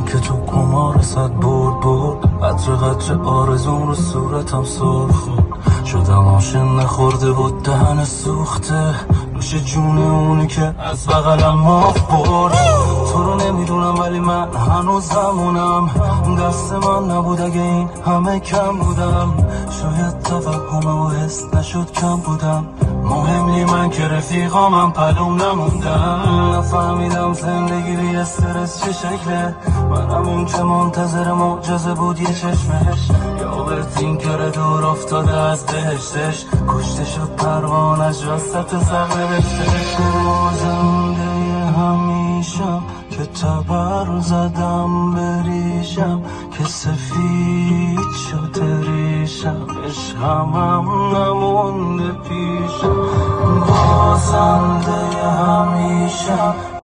که تو قمار صد برد قطر قطر آرزون رو صورتم سر خورد. شدم عاشق نخورده بود دهن سوخته، نوش جون اونی که از بغلم ماف برد. تو رو نمیدونم ولی من هنوز زمونم، دست من نبود اگه این همه کم بودم. شاید تفهمه و حس نشد کم بودم، مهم نی من که رفیقامم پلوم نموندم. نفهمیدم زندگی بی استرس چه شکله، من همون که منتظر معجزه بود یه چشمش. یا برتین کره دور افتاده از بهشتش، کشته شد پروانش وسط صحنه بهشتش. زنده همیشم که تبر زدم بریشم، که سفید شد ریشم، عشقم نمونده پیشم. بازنده همیشم